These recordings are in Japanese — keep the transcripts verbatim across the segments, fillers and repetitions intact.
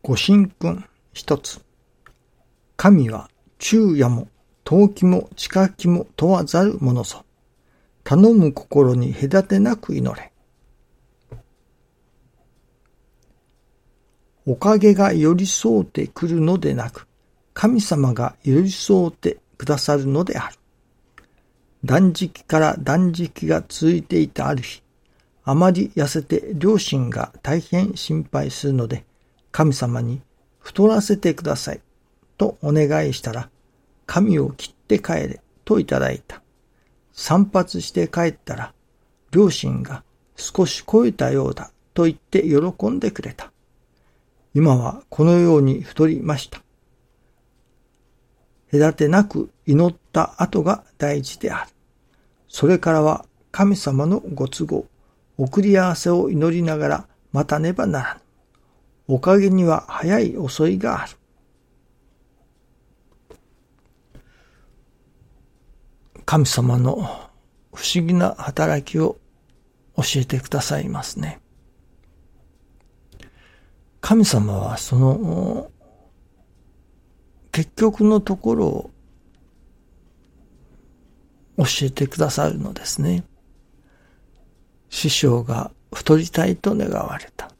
ご神君一つ。神は昼夜も遠きも近きも問わざるものぞ。頼む心に隔てなく祈れ。おかげが寄り添うてくるのでなく、神様が寄り添うてくださるのである。断食から断食が続いていたある日、あまり痩せて両親が大変心配するので、神様に太らせてくださいとお願いしたら、髪を切って帰れといただいた。散髪して帰ったら、両親が少し肥えたようだと言って喜んでくれた。今はこのように太りました。隔てなく祈った後が大事である。それからは神様のご都合、送り合わせを祈りながら待たねばならぬ。おかげには早い遅いがある。神様の不思議な働きを教えてくださいますね。神様はその結局のところを教えてくださるのですね。師匠が太りたいと願われた。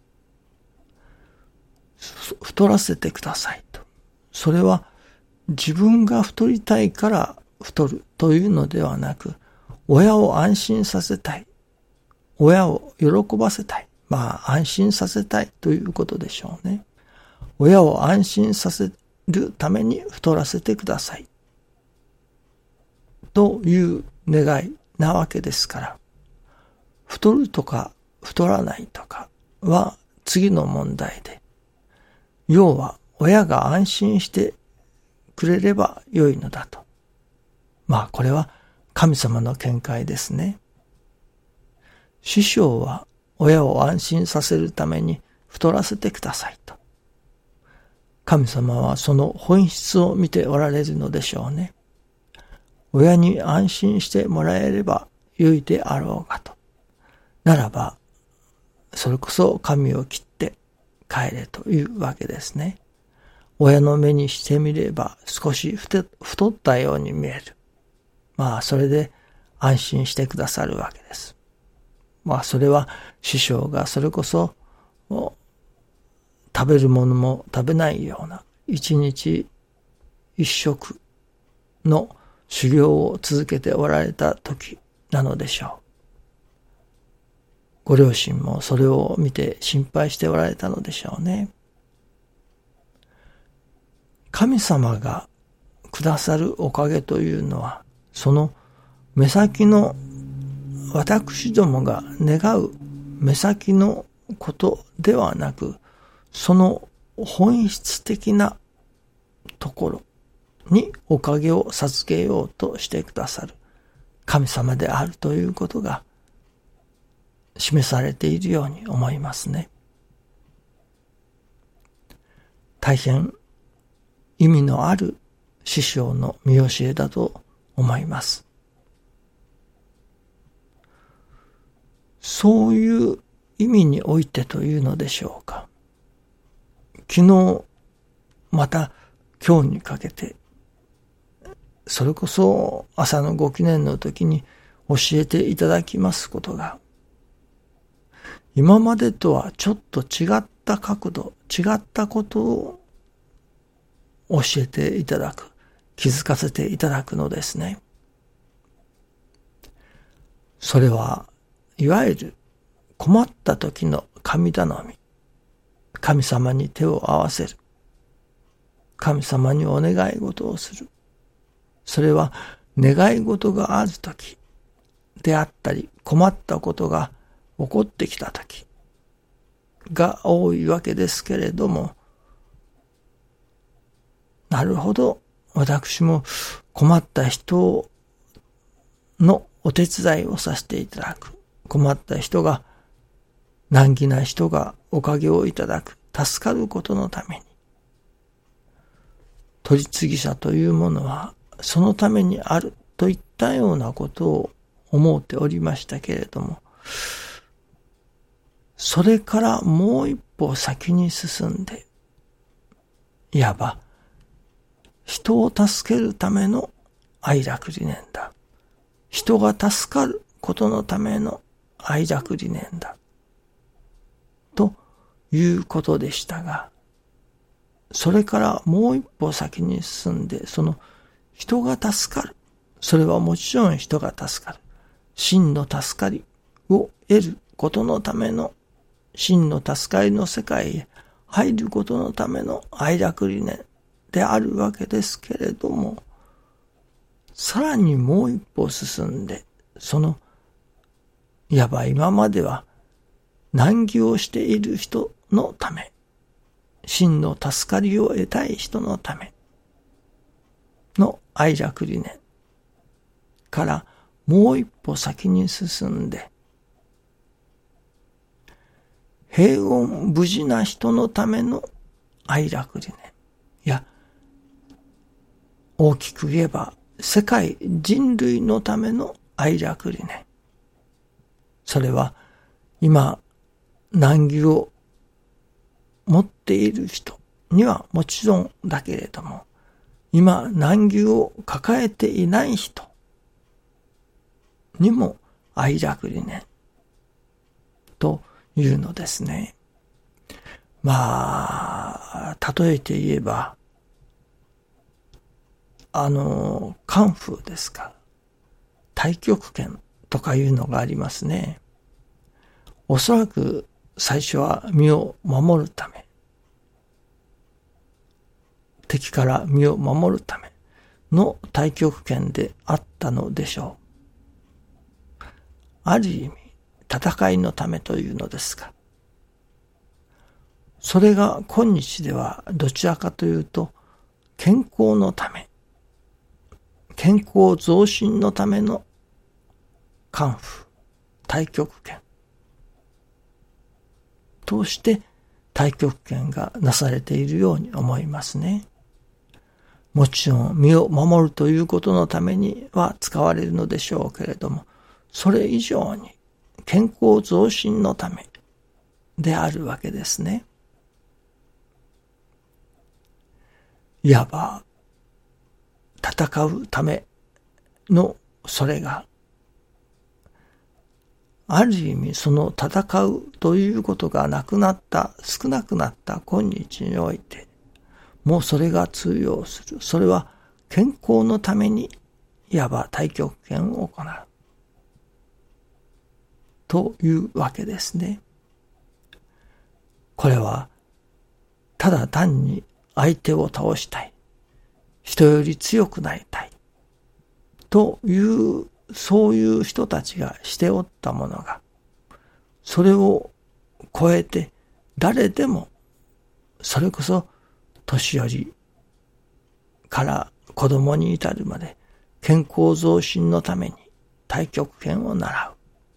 太らせてくださいと。それは自分が太りたいから太るというのではなく、親を安心させたい。親を喜ばせたい。まあ安心させたいということでしょうね。親を安心させるために太らせてください。という願いなわけですから、太るとか太らないとかは次の問題で、要は親が安心してくれればよいのだと。まあこれは神様の見解ですね。師匠は親を安心させるために太らせてくださいと。神様はその本質を見ておられるのでしょうね。親に安心してもらえれば良いであろうがと。ならば、それこそ髪を切って帰れというわけですね。親の目にしてみれば少し太ったように見える。まあそれで安心してくださるわけです。まあそれは師匠がそれこそ食べるものも食べないような一日一食の修行を続けておられた時なのでしょう。ご両親もそれを見て心配しておられたのでしょうね。神様がくださるおかげというのは、その目先の私どもが願う目先のことではなく、その本質的なところにおかげを授けようとしてくださる神様であるということが示されているように思いますね。大変意味のある師匠の見教えだと思います。そういう意味においてというのでしょうか。昨日また今日にかけて、それこそ朝のご記念の時に教えていただきますことが、今までとはちょっと違った角度、違ったことを教えていただく、気づかせていただくのですね。それはいわゆる困った時の神頼み、神様に手を合わせる、神様にお願い事をする。それは願い事がある時であったり、困ったことが起こってきた時が多いわけですけれども、なるほど、私も困った人のお手伝いをさせていただく。困った人が、難儀な人がおかげをいただく。助かることのために。取次者というものは、そのためにあるといったようなことを思っておりましたけれども、それからもう一歩先に進んで、 いわば人を助けるための愛楽理念だ。人が助かることのための愛楽理念だ。ということでしたが、それからもう一歩先に進んで、その人が助かる。それはもちろん人が助かる。真の助かりを得ることのための、真の助かりの世界へ入ることのための愛楽理念であるわけですけれども、さらにもう一歩進んで、その、いわば今までは難儀をしている人のため、真の助かりを得たい人のための愛楽理念からもう一歩先に進んで、平穏無事な人のための愛楽理念。いや、大きく言えば世界人類のための愛楽理念。それは今難儀を持っている人にはもちろんだけれども、今難儀を抱えていない人にも愛楽理念というのですね。まあ、例えて言えば、あの、カンフーですか。太極拳とかいうのがありますね。おそらく最初は身を守るため、敵から身を守るための太極拳であったのでしょう。ある意味、戦いのためというのですが、それが今日ではどちらかというと、健康のため、健康増進のためのカンフー、太極拳として太極拳がなされているように思いますね。もちろん身を守るということのためには使われるのでしょうけれども、それ以上に健康増進のためであるわけですね。いわば戦うためのそれが、ある意味その戦うということがなくなった、少なくなった今日において、もうそれが通用する。それは健康のために、いわば太極拳を行う。というわけですね。これは、ただ単に相手を倒したい。人より強くなりたい。という、そういう人たちがしておったものが、それを超えて誰でも、それこそ年寄りから子供に至るまで健康増進のために太極拳を習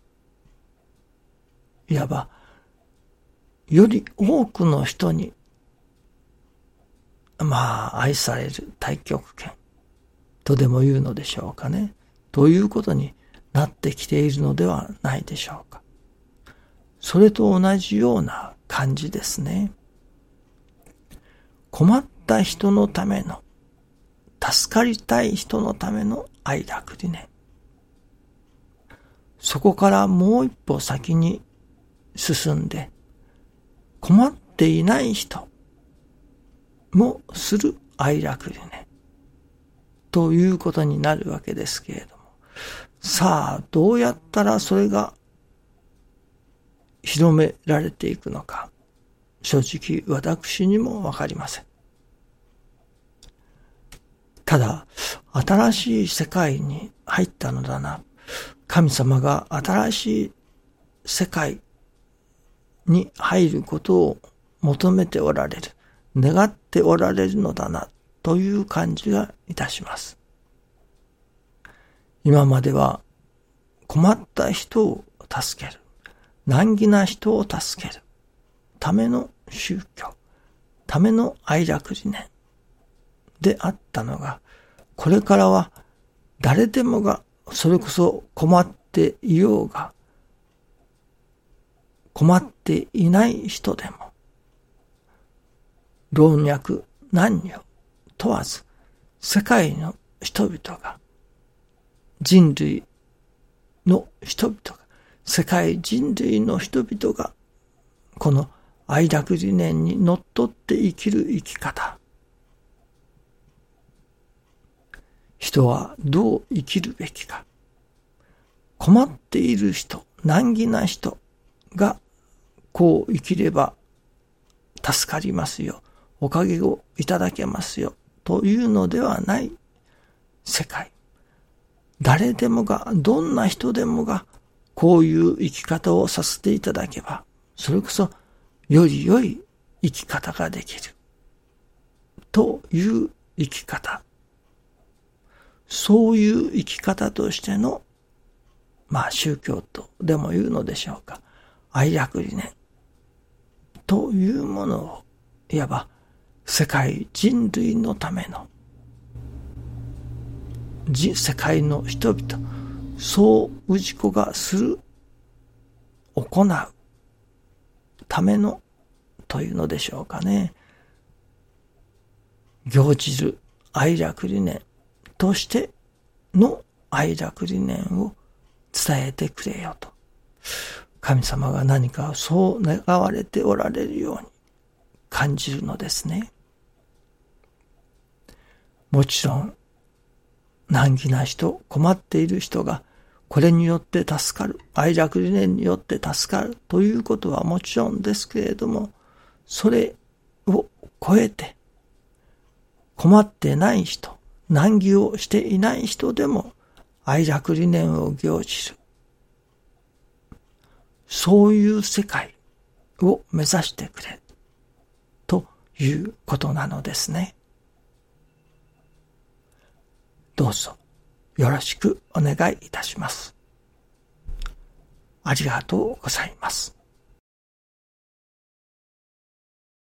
う。いわば、より多くの人に、まあ、愛される太極拳とでも言うのでしょうかね。ということになってきているのではないでしょうか。それと同じような感じですね。困った人のための、助かりたい人のための愛楽理念。そこからもう一歩先に進んで、困っていない人もする愛楽理念ということになるわけですけれども、さあどうやったらそれが広められていくのか、正直私にもわかりません。ただ新しい世界に入ったのだな、神様が新しい世界に入ることを求めておられる、願っておられるのだなという感じがいたします。今までは困った人を助ける、難儀な人を助けるための宗教、ための愛楽理念であったのが、これからは誰でもが、それこそ困っていようが困っていない人でも、老若男女問わず世界の人々が、人類の人々が、世界人類の人々がこの愛楽理念にのっとって生きる生き方、人はどう生きるべきか、困っている人、難儀な人がこう生きれば助かりますよ、おかげをいただけますよというのではない世界。誰でもが、どんな人でもがこういう生き方をさせていただけば、それこそより良い生き方ができるという生き方、そういう生き方としての、まあ宗教とでも言うのでしょうか、愛楽理念というものを、いわば世界人類のための、世界の人々、そう氏子がする、行うためのというのでしょうかね。行じる愛楽理念としての愛楽理念を伝えてくれよと。神様が何かそう願われておられるように感じるのですね。もちろん、難儀な人、困っている人がこれによって助かる、愛楽理念によって助かるということはもちろんですけれども、それを超えて困ってない人、難儀をしていない人でも愛楽理念を行じる、そういう世界を目指してくれということなのですね。どうぞよろしくお願いいたします。ありがとうございます。